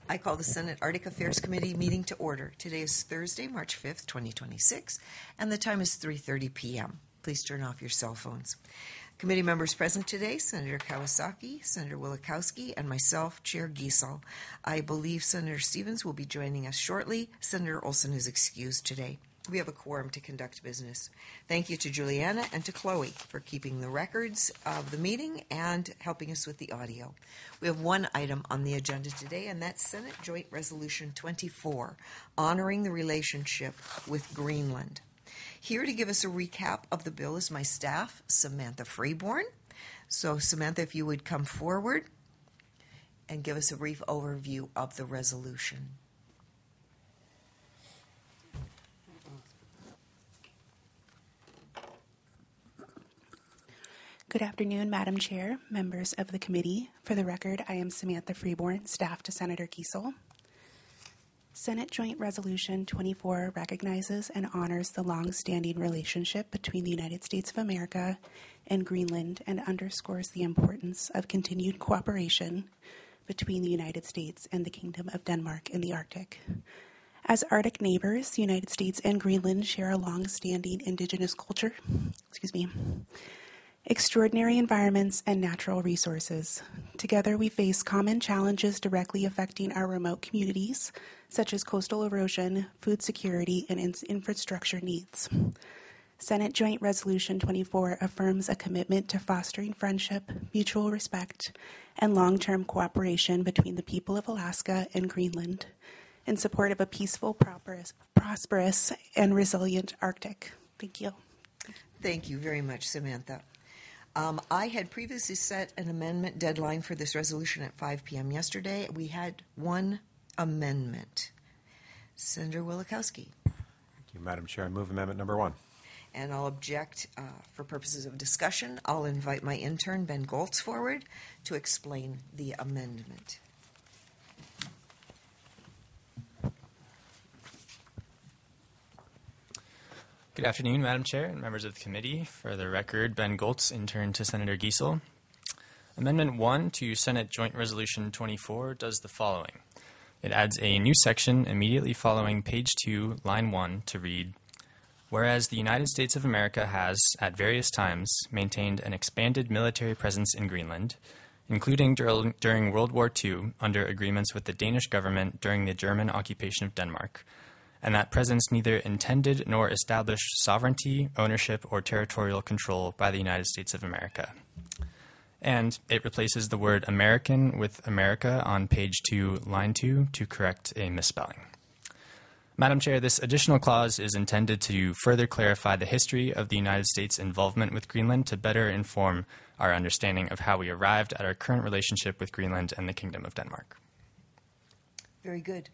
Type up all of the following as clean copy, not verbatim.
I call the Senate Arctic Affairs Committee meeting to order. Today is Thursday, March 5th, 2026, and the time is 3:30 p.m. Please turn off your cell phones. Committee members present today, Senator Kawasaki, Senator Wielechowski, and myself, Chair Giesel. I believe Senator Stevens will be joining us shortly. Senator Olson is excused today. We have a quorum to conduct business. Thank you to Juliana and to Chloe for keeping the records of the meeting and helping us with the audio. We have one item on the agenda today, and that's Senate Joint Resolution 24, honoring the relationship with Greenland. Here to give us a recap of the bill is my staff, Samantha Freeborn. So, Samantha, if you would come forward and give us a brief overview of the resolution. Good afternoon, Madam Chair, members of the committee. For the record, I am Samantha Freeborn, staff to Senator Giesel. Senate Joint Resolution 24 recognizes and honors the long-standing relationship between the United States of America and Greenland and underscores the importance of continued cooperation between the United States and the Kingdom of Denmark in the Arctic. As Arctic neighbors, the United States and Greenland share a long-standing indigenous culture, extraordinary environments, and natural resources. Together, we face common challenges directly affecting our remote communities, such as coastal erosion, food security, and infrastructure needs. Senate Joint Resolution 24 affirms a commitment to fostering friendship, mutual respect, and long-term cooperation between the people of Alaska and Greenland in support of a peaceful, prosperous, and resilient Arctic. Thank you. Thank you very much, Samantha. I had previously set an amendment deadline for this resolution at 5 p.m. yesterday. We had one amendment. Senator Wielechowski. Thank you, Madam Chair. I move amendment number 1. And I'll object for purposes of discussion. I'll invite my intern, Ben Goltz, forward to explain the amendment. Good afternoon, Madam Chair and members of the committee. For the record, Ben Goltz, intern to Senator Giesel. Amendment 1 to Senate Joint Resolution 24 does the following. It adds a new section immediately following page 2, line 1, to read, whereas the United States of America has, at various times, maintained an expanded military presence in Greenland, including during World War II under agreements with the Danish government during the German occupation of Denmark, and that presence neither intended nor established sovereignty, ownership, or territorial control by the United States of America. And it replaces the word American with America on page 2, line 2, to correct a misspelling. Madam Chair, this additional clause is intended to further clarify the history of the United States' involvement with Greenland to better inform our understanding of how we arrived at our current relationship with Greenland and the Kingdom of Denmark. Very good.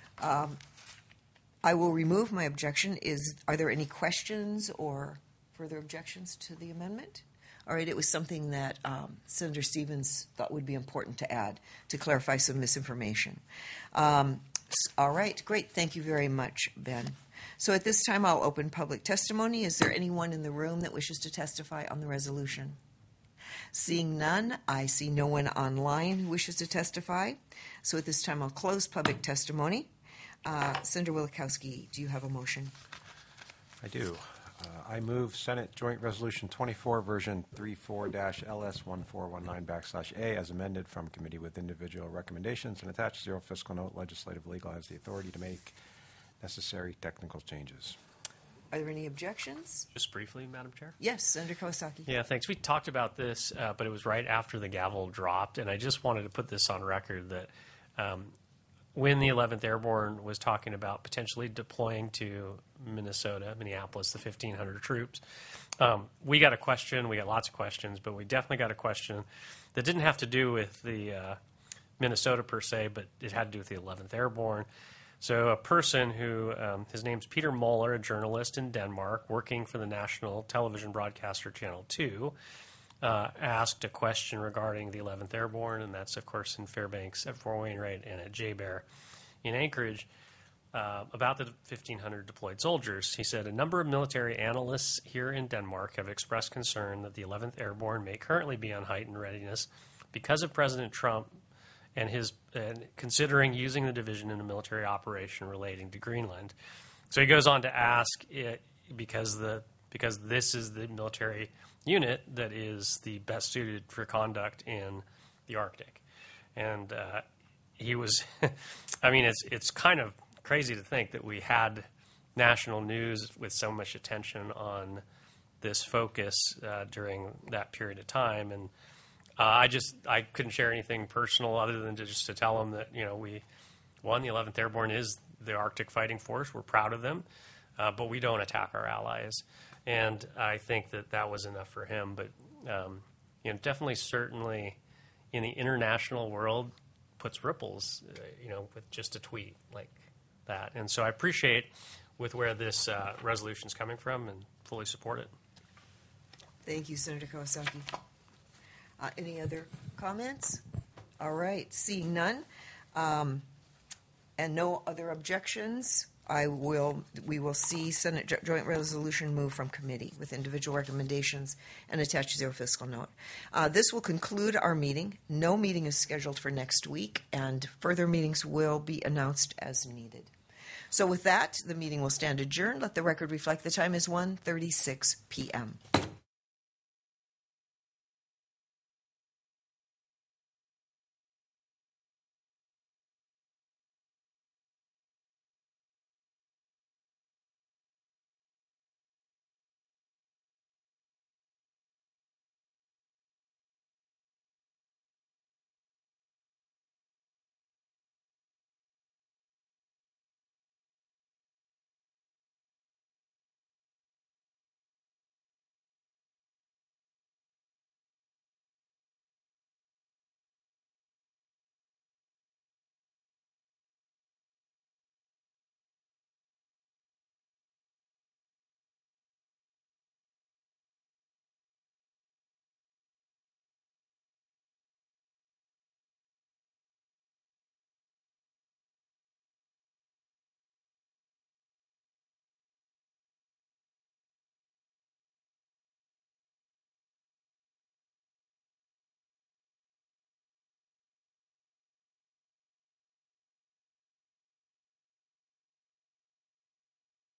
I will remove my objection. Are there any questions or further objections to the amendment? All right, it was something that Senator Stevens thought would be important to add to clarify some misinformation. All right, great. Thank you very much, Ben. So at this time, I'll open public testimony. Is there anyone in the room that wishes to testify on the resolution? Seeing none, I see no one online who wishes to testify. So at this time, I'll close public testimony. Senator Wielechowski, do you have a motion? I do. I move Senate Joint Resolution 24, version 34-LS1419-A, as amended from committee with individual recommendations and attached zero fiscal note. Legislative legal has the authority to make necessary technical changes. Are there any objections? Just briefly, Madam Chair? Yes, Senator Kawasaki. Yeah, thanks. We talked about this, but it was right after the gavel dropped, and I just wanted to put this on record that when the 11th Airborne was talking about potentially deploying to Minneapolis, the 1,500 troops, we got a question. We got lots of questions, but we definitely got a question that didn't have to do with the Minnesota per se, but it had to do with the 11th Airborne. So a person who, his name's Peter Moller, a journalist in Denmark, working for the national television broadcaster Channel 2, asked a question regarding the 11th Airborne, and that's, of course, in Fairbanks at Fort Wainwright and at J-Bear in Anchorage, about the 1,500 deployed soldiers. He said, a number of military analysts here in Denmark have expressed concern that the 11th Airborne may currently be on heightened readiness because of President Trump and considering using the division in a military operation relating to Greenland. So he goes on to ask because this is the military unit that is the best suited for conduct in the Arctic. And he was, I mean, it's kind of crazy to think that we had national news with so much attention on this focus during that period of time. And I couldn't share anything personal other than just to tell him that, we won. The 11th Airborne is the Arctic Fighting Force. We're proud of them, but we don't attack our allies. And I think that was enough for him. But, definitely, certainly in the international world puts ripples, with just a tweet like that. And so I appreciate with where this resolution is coming from and fully support it. Thank you, Senator Kawasaki. Any other comments? All right, seeing none, and no other objections, we will see Senate Joint Resolution move from committee with individual recommendations and attach zero fiscal note. This will conclude our meeting. No meeting is scheduled for next week, and further meetings will be announced as needed. So with that, the meeting will stand adjourned. Let the record reflect the time is 1:36 p.m.